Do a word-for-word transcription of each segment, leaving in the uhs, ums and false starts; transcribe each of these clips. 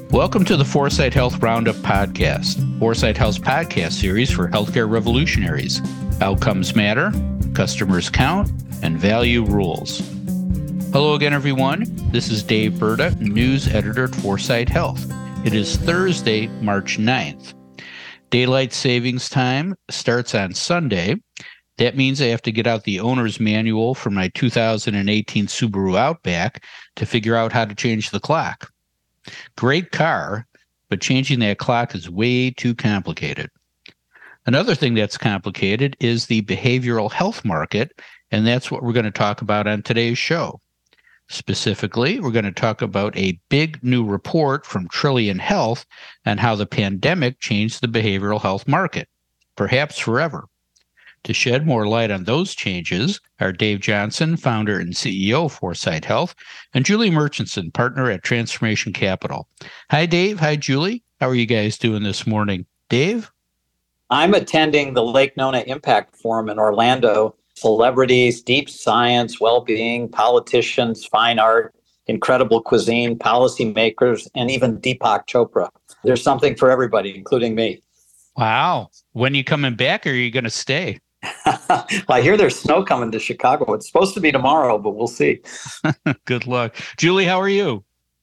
Welcome to the Foresight Health Roundup podcast, Foresight Health's podcast series for healthcare revolutionaries. Outcomes matter, customers count, and value rules. Hello again, everyone. This is Dave Burda, news editor at Foresight Health. It is Thursday, March ninth. Daylight savings time starts on Sunday. That means I have to get out the owner's manual for my two thousand eighteen Subaru Outback to figure out how to change the clock. Great car, but changing that clock is way too complicated. Another thing that's complicated is the behavioral health market, and that's what we're going to talk about on today's show. Specifically, we're going to talk about a big new report from Trillian Health on how the pandemic changed the behavioral health market, perhaps forever. To shed more light on those changes are Dave Johnson, founder and C E O of Foresight Health, and Julie Murchison, partner at Transformation Capital. Hi, Dave. Hi, Julie. How are you guys doing this morning? Dave? I'm attending the Lake Nona Impact Forum in Orlando. Celebrities, deep science, well-being, politicians, fine art, incredible cuisine, policymakers, and even Deepak Chopra. There's something for everybody, including me. Wow. When are you coming back, or are you going to stay? Well, I hear there's snow coming to Chicago. It's supposed to be tomorrow, but we'll see. Good luck. Julie, how are you?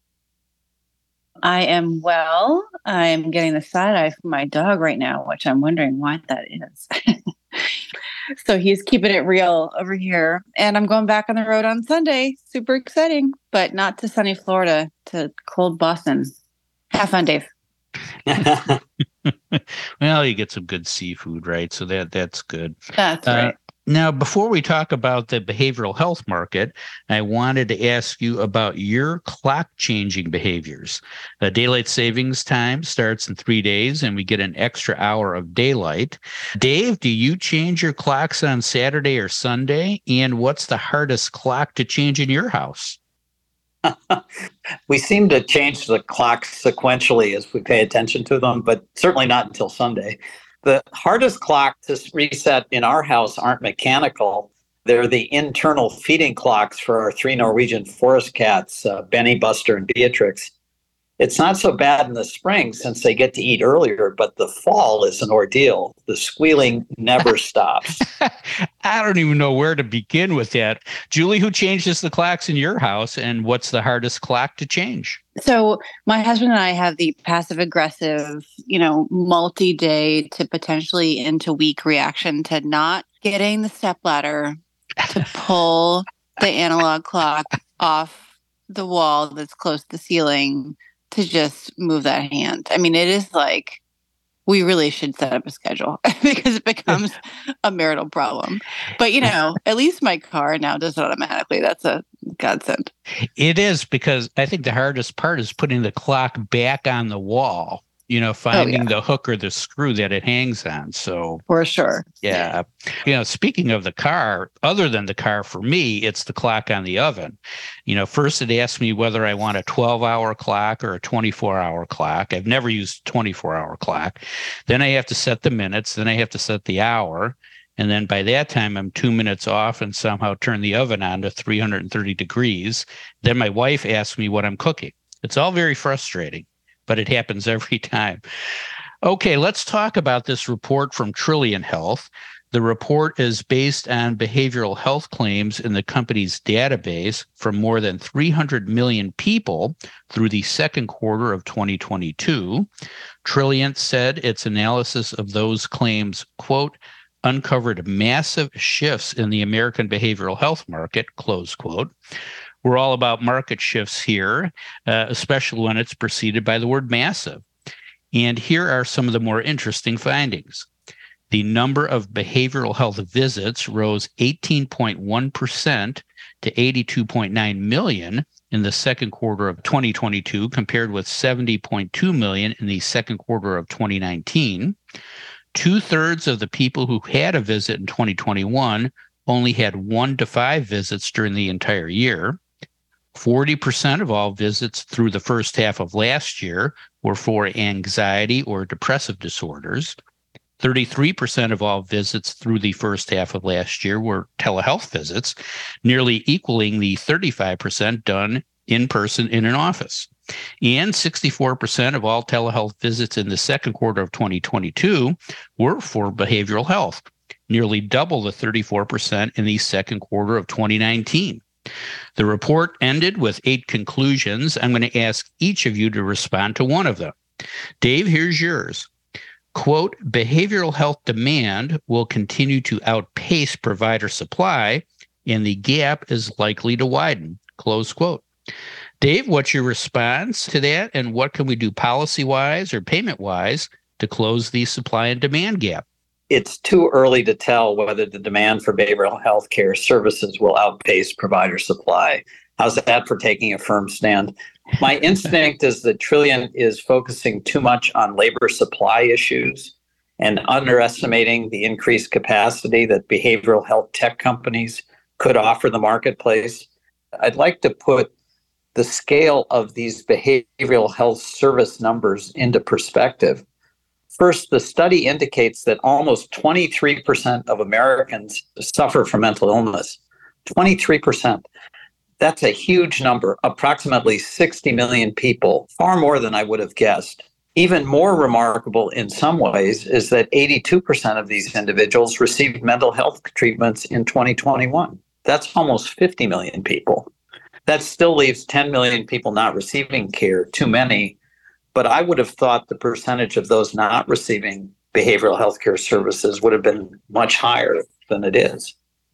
I am well. I'm getting the side eye from my dog right now, which I'm wondering why that is. So he's keeping it real over here. And I'm going back on the road on Sunday. Super exciting, but not to sunny Florida, to cold Boston. Have fun, Dave. Well, you get some good seafood, right? So that that's good. That's right. Uh, now, before we talk about the behavioral health market, I wanted to ask you about your clock-changing behaviors. The daylight savings time starts in three days, and we get an extra hour of daylight. Dave, do you change your clocks on Saturday or Sunday? And what's the hardest clock to change in your house? We seem to change the clocks sequentially as we pay attention to them, but certainly not until Sunday. The hardest clock to reset in our house aren't mechanical. They're the internal feeding clocks for our three Norwegian forest cats, uh, Benny, Buster, and Beatrix. It's not so bad in the spring since they get to eat earlier, but the fall is an ordeal. The squealing never stops. I don't even know where to begin with that. Julie, who changes the clocks in your house, and what's the hardest clock to change? So my husband and I have the passive aggressive, you know, multi-day to potentially into week reaction to not getting the stepladder to pull the analog clock off the wall that's close to the ceiling to just move that hand. I mean, it is like, we really should set up a schedule because it becomes a marital problem. But, you know, at least my car now does it automatically. That's a godsend. It is, because I think the hardest part is putting the clock back on the wall, you know, finding oh, yeah. the hook or the screw that it hangs on. So for sure. Yeah. You know, speaking of the car, other than the car, for me, it's the clock on the oven. You know, first it asks me whether I want a twelve hour clock or a twenty-four hour clock. I've never used a twenty-four hour clock. Then I have to set the minutes. Then I have to set the hour. And then by that time, I'm two minutes off and somehow turn the oven on to three hundred thirty degrees. Then my wife asks me what I'm cooking. It's all very frustrating, but it happens every time. Okay, let's talk about this report from Trillian Health. The report is based on behavioral health claims in the company's database from more than three hundred million people through the second quarter of twenty twenty-two. Trillian said its analysis of those claims, quote, uncovered massive shifts in the American behavioral health market, close quote. We're all about market shifts here, uh, especially when it's preceded by the word massive. And here are some of the more interesting findings. The number of behavioral health visits rose eighteen point one percent to eighty-two point nine million in the second quarter of twenty twenty-two, compared with seventy point two million in the second quarter of twenty nineteen. Two-thirds of the people who had a visit in twenty twenty-one only had one to five visits during the entire year. forty percent of all visits through the first half of last year were for anxiety or depressive disorders. thirty-three percent of all visits through the first half of last year were telehealth visits, nearly equaling the thirty-five percent done in person in an office. And sixty-four percent of all telehealth visits in the second quarter of twenty twenty-two were for behavioral health, nearly double the thirty-four percent in the second quarter of twenty nineteen. The report ended with eight conclusions. I'm going to ask each of you to respond to one of them. Dave, here's yours. Quote, behavioral health demand will continue to outpace provider supply, and the gap is likely to widen, close quote. Dave, what's your response to that, and what can we do policy-wise or payment-wise to close the supply and demand gap? It's too early to tell whether the demand for behavioral health care services will outpace provider supply. How's that for taking a firm stand? My instinct is that Trilliant is focusing too much on labor supply issues and underestimating the increased capacity that behavioral health tech companies could offer the marketplace. I'd like to put the scale of these behavioral health service numbers into perspective. First, the study indicates that almost twenty-three percent of Americans suffer from mental illness. twenty-three percent. That's a huge number, approximately sixty million people, far more than I would have guessed. Even more remarkable in some ways is that eighty-two percent of these individuals received mental health treatments in twenty twenty-one. That's almost fifty million people. That still leaves ten million people not receiving care, too many. But I would have thought the percentage of those not receiving behavioral health care services would have been much higher than it is.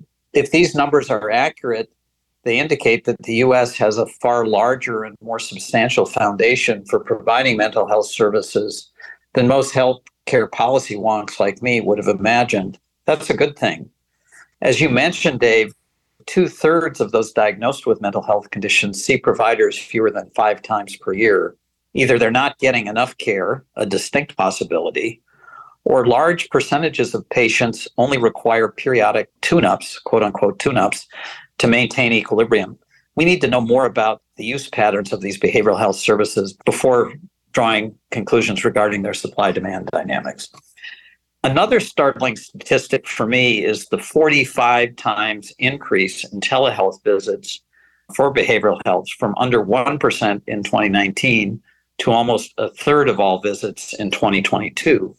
If these numbers are accurate, they indicate that the U S has a far larger and more substantial foundation for providing mental health services than most healthcare policy wonks like me would have imagined. That's a good thing. As you mentioned, Dave, two-thirds of those diagnosed with mental health conditions see providers fewer than five times per year. Either they're not getting enough care, a distinct possibility, or large percentages of patients only require periodic tune-ups, quote-unquote tune-ups, to maintain equilibrium. We need to know more about the use patterns of these behavioral health services before drawing conclusions regarding their supply-demand dynamics. Another startling statistic for me is the forty-five times increase in telehealth visits for behavioral health from under one percent in twenty nineteen to almost a third of all visits in twenty twenty-two.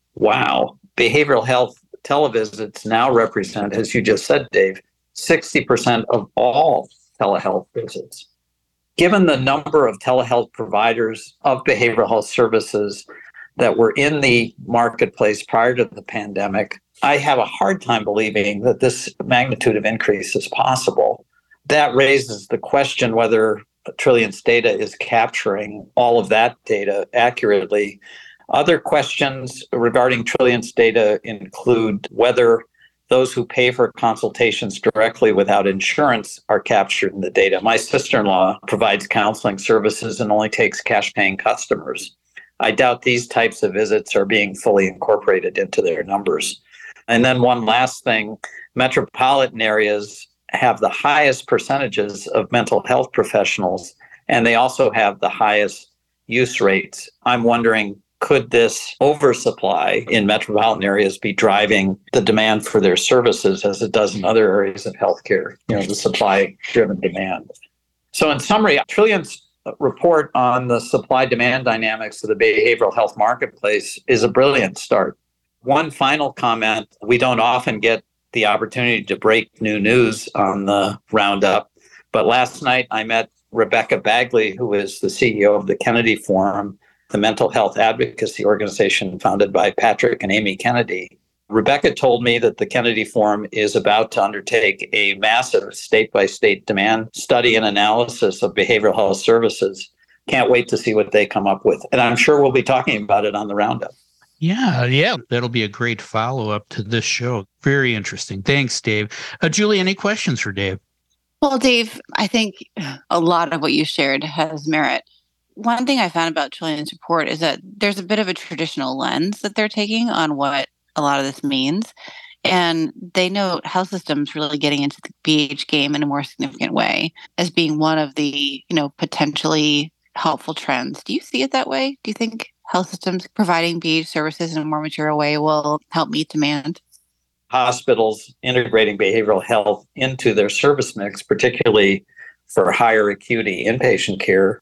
Wow. Behavioral health televisits now represent, as you just said, Dave, sixty percent of all telehealth visits. Given the number of telehealth providers of behavioral health services that were in the marketplace prior to the pandemic, I have a hard time believing that this magnitude of increase is possible. That raises the question whether Trilliant's data is capturing all of that data accurately. Other questions regarding Trilliant's data include whether those who pay for consultations directly without insurance are captured in the data. My sister-in-law provides counseling services and only takes cash-paying customers. I doubt these types of visits are being fully incorporated into their numbers. And then one last thing, metropolitan areas have the highest percentages of mental health professionals, and they also have the highest use rates. I'm wondering, could this oversupply in metropolitan areas be driving the demand for their services as it does in other areas of healthcare, you know, the supply-driven demand? So in summary, Trilliant's report on the supply-demand dynamics of the behavioral health marketplace is a brilliant start. One final comment, we don't often get the opportunity to break new news on the roundup, but last night I met Rebecca Bagley, who is the C E O of the Kennedy Forum, the mental health advocacy organization founded by Patrick and Amy Kennedy. Rebecca told me that the Kennedy Forum is about to undertake a massive state-by-state demand study and analysis of behavioral health services. Can't wait to see what they come up with. And I'm sure we'll be talking about it on the roundup. Yeah, yeah. That'll be a great follow-up to this show. Very interesting. Thanks, Dave. Uh, Julie, any questions for Dave? Well, Dave, I think a lot of what you shared has merit. One thing I found about Trilliant's report is that there's a bit of a traditional lens that they're taking on what a lot of this means. And they note health systems really getting into the B H game in a more significant way as being one of the, you know, potentially helpful trends. Do you see it that way? Do you think health systems providing B H services in a more material way will help meet demand? Hospitals integrating behavioral health into their service mix, particularly for higher acuity inpatient care,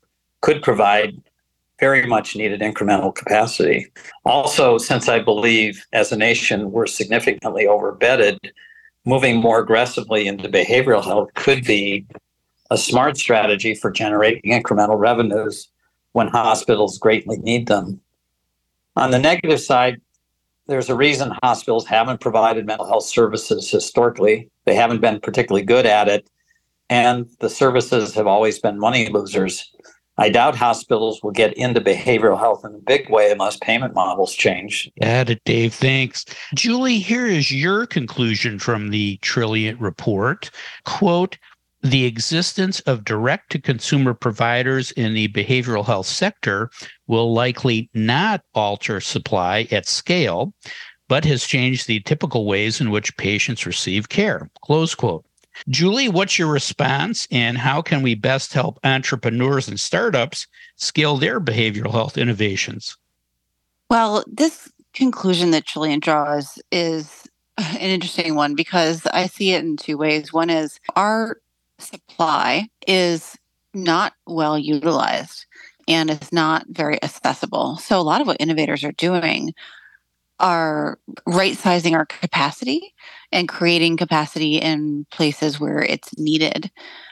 could provide very much needed incremental capacity. Also, since I believe as a nation we're significantly overbedded, moving more aggressively into behavioral health could be a smart strategy for generating incremental revenues when hospitals greatly need them. On the negative side, there's a reason hospitals haven't provided mental health services historically. They haven't been particularly good at it, and the services have always been money losers. I doubt hospitals will get into behavioral health in a big way unless payment models change. Got it, Dave. Thanks. Julie, here is your conclusion from the Trilliant report. Quote, the existence of direct-to-consumer providers in the behavioral health sector will likely not alter supply at scale, but has changed the typical ways in which patients receive care. Close quote. Julie, what's your response, and how can we best help entrepreneurs and startups scale their behavioral health innovations? Well, this conclusion that Trilliant draws is an interesting one because I see it in two ways. One is our supply is not well utilized and is not very accessible. So a lot of what innovators are doing are right-sizing our capacity and creating capacity in places where it's needed.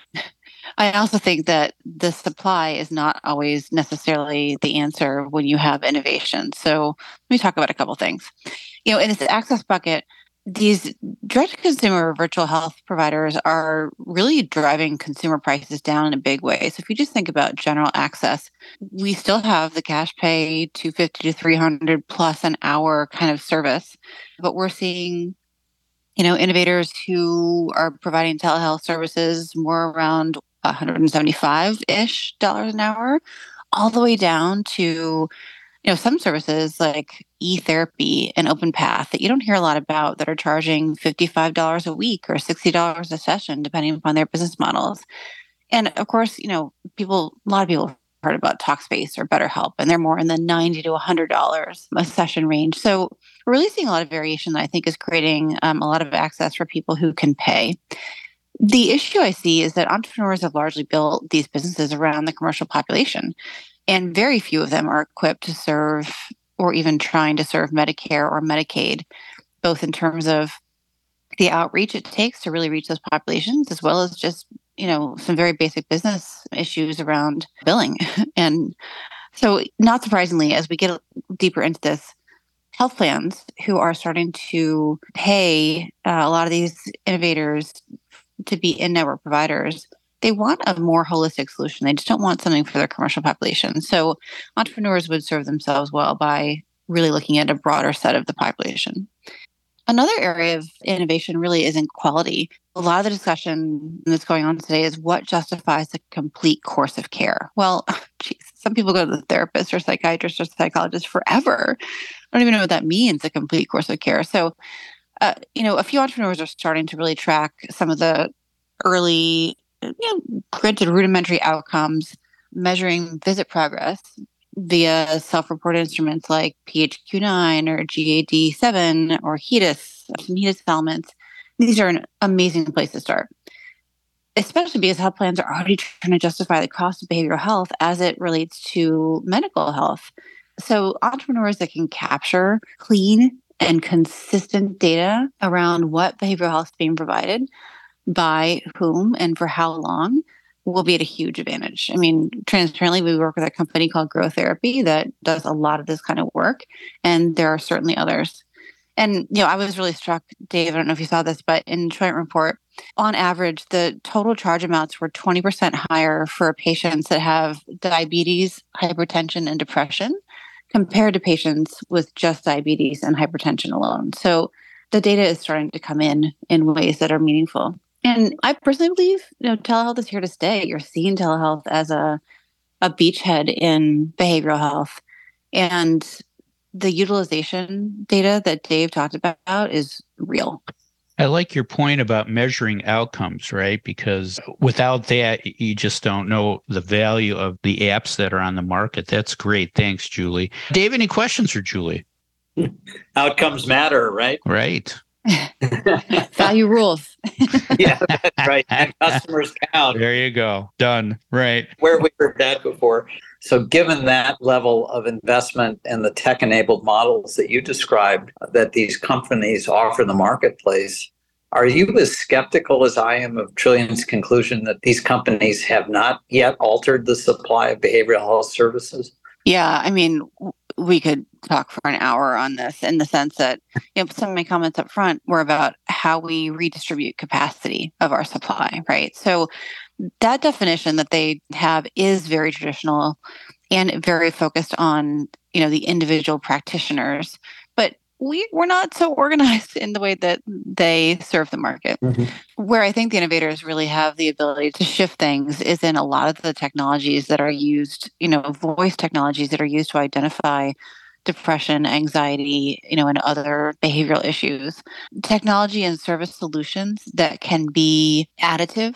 I also think that the supply is not always necessarily the answer when you have innovation. So let me talk about a couple things. You know, in this access bucket, these direct-to-consumer virtual health providers are really driving consumer prices down in a big way. So if you just think about general access, we still have the cash pay two hundred fifty to three hundred plus an hour kind of service, but we're seeing, you know, innovators who are providing telehealth services more around one hundred seventy-five-ish dollars an hour, all the way down to, you know, some services like e-therapy and OpenPath that you don't hear a lot about that are charging fifty-five dollars a week or sixty dollars a session, depending upon their business models. And of course, you know, people, a lot of people have heard about Talkspace or BetterHelp, and they're more in the ninety to one hundred dollars a session range. So we're really seeing a lot of variation that I think is creating um, a lot of access for people who can pay. The issue I see is that entrepreneurs have largely built these businesses around the commercial population, and very few of them are equipped to serve or even trying to serve Medicare or Medicaid, both in terms of the outreach it takes to really reach those populations, as well as just, you know, some very basic business issues around billing. And so, not surprisingly, as we get deeper into this, health plans who are starting to pay uh, a lot of these innovators to be in-network providers, they want a more holistic solution. They just don't want something for their commercial population. So entrepreneurs would serve themselves well by really looking at a broader set of the population. Another area of innovation really is in quality. A lot of the discussion that's going on today is what justifies a complete course of care. Well, geez, some people go to the therapist or psychiatrist or psychologist forever. I don't even know what that means, a complete course of care. So, uh, you know, a few entrepreneurs are starting to really track some of the early, you know, granted rudimentary outcomes, measuring visit progress via self-reported instruments like P H Q nine or G A D seven or HEDIS, some HEDIS elements. These are an amazing place to start, especially because health plans are already trying to justify the cost of behavioral health as it relates to medical health. So entrepreneurs that can capture clean and consistent data around what behavioral health is being provided, by whom, and for how long, will be at a huge advantage. I mean, transparently, we work with a company called Grow Therapy that does a lot of this kind of work, and there are certainly others. And, you know, I was really struck, Dave, I don't know if you saw this, but in Trilliant Report, on average, the total charge amounts were twenty percent higher for patients that have diabetes, hypertension, and depression compared to patients with just diabetes and hypertension alone. So the data is starting to come in in ways that are meaningful. And I personally believe, you know, telehealth is here to stay. You're seeing telehealth as a, a beachhead in behavioral health. And the utilization data that Dave talked about is real. I like your point about measuring outcomes, right? Because without that, you just don't know the value of the apps that are on the market. That's great. Thanks, Julie. Dave, any questions for Julie? Outcomes matter, right? Right. Value rules. Yeah, that's right. And customers count. There you go. Done. Right. Where we heard that before. So given that level of investment and the tech-enabled models that you described that these companies offer the marketplace, are you as skeptical as I am of Trillion's conclusion that these companies have not yet altered the supply of behavioral health services? Yeah, I mean, we could talk for an hour on this in the sense that, you know, some of my comments up front were about how we redistribute capacity of our supply, right? So that definition that they have is very traditional and very focused on, you know, the individual practitioners. But we, we're not so organized in the way that they serve the market. Mm-hmm. Where I think the innovators really have the ability to shift things is in a lot of the technologies that are used, you know, voice technologies that are used to identify depression, anxiety, you know, and other behavioral issues. Technology and service solutions that can be additive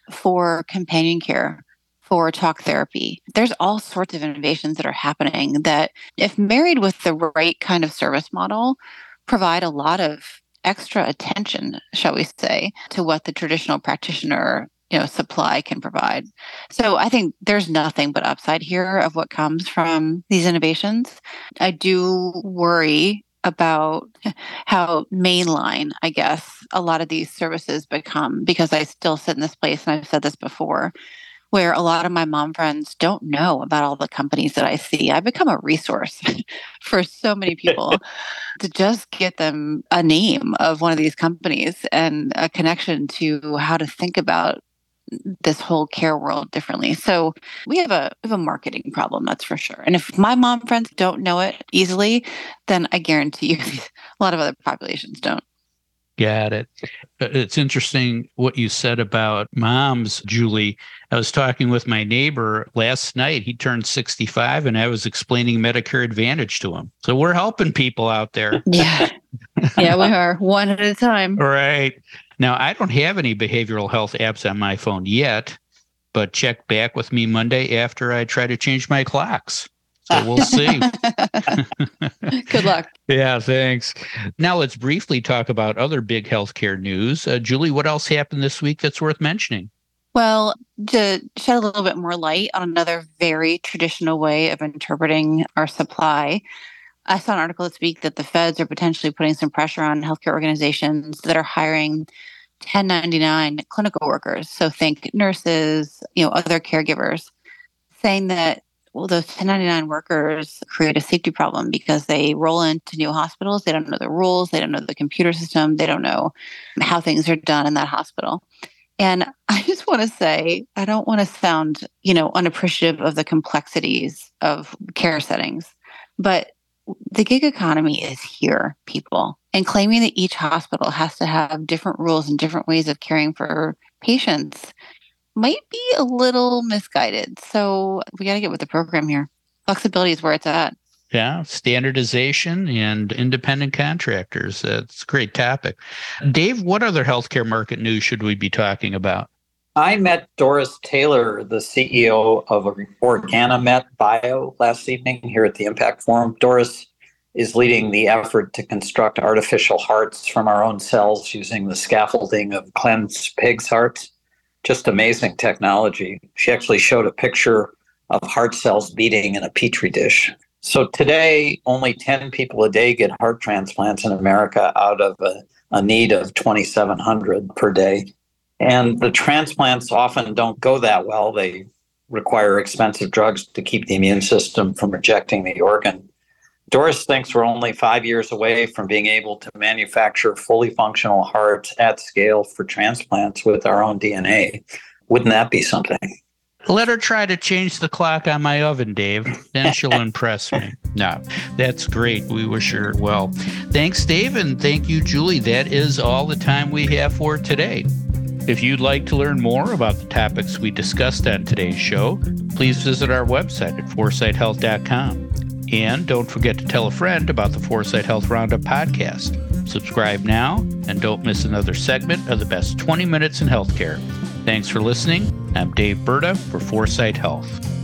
for companion care, for talk therapy. There's all sorts of innovations that are happening that, if married with the right kind of service model, provide a lot of extra attention, shall we say, to what the traditional practitioner, you know, supply can provide. So I think there's nothing but upside here of what comes from these innovations. I do worry about how mainline, I guess, a lot of these services become, because I still sit in this place, and I've said this before, where a lot of my mom friends don't know about all the companies that I see. I become a resource for so many people to just get them a name of one of these companies and a connection to how to think about this whole care world differently. So we have a we have a marketing problem, that's for sure. And if my mom friends don't know it easily, then I guarantee you a lot of other populations don't. Got it. It's interesting what you said about moms, Julie. I was talking with my neighbor last night. He turned sixty-five, and I was explaining Medicare Advantage to him. So we're helping people out there. Yeah. Yeah, we are. One at a time. Right. Now, I don't have any behavioral health apps on my phone yet, but check back with me Monday after I try to change my clocks. So we'll see. Good luck. Yeah, thanks. Now let's briefly talk about other big healthcare news. Uh, Julie, what else happened this week that's worth mentioning? Well, to shed a little bit more light on another very traditional way of interpreting our supply, I saw an article this week that the feds are potentially putting some pressure on healthcare organizations that are hiring ten ninety-nine clinical workers. So think nurses, you know, other caregivers, saying that, well, those ten ninety-nine workers create a safety problem because they roll into new hospitals. They don't know the rules. They don't know the computer system. They don't know how things are done in that hospital. And I just want to say, I don't want to sound, you know, unappreciative of the complexities of care settings, but the gig economy is here, people. And claiming that each hospital has to have different rules and different ways of caring for patients might be a little misguided. So we got to get with the program here. Flexibility is where it's at. Yeah, standardization and independent contractors. That's a great topic. Dave, what other healthcare market news should we be talking about? I met Doris Taylor, the C E O of Organomet Bio, last evening here at the Impact Forum. Doris is leading the effort to construct artificial hearts from our own cells using the scaffolding of cleansed pigs' hearts. Just amazing technology. She actually showed a picture of heart cells beating in a petri dish. So today, only ten people a day get heart transplants in America out of a, a need of twenty-seven hundred per day. And the transplants often don't go that well. They require expensive drugs to keep the immune system from rejecting the organ. Doris thinks we're only five years away from being able to manufacture fully functional hearts at scale for transplants with our own D N A. Wouldn't that be something? Let her try to change the clock on my oven, Dave. Then she'll impress me. No, that's great. We wish her well. Thanks, Dave, and thank you, Julie. That is all the time we have for today. If you'd like to learn more about the topics we discussed on today's show, please visit our website at foresight health dot com. And don't forget to tell a friend about the Foresight Health Roundup podcast. Subscribe now and don't miss another segment of the best twenty minutes in healthcare. Thanks for listening. I'm Dave Burda for Foresight Health.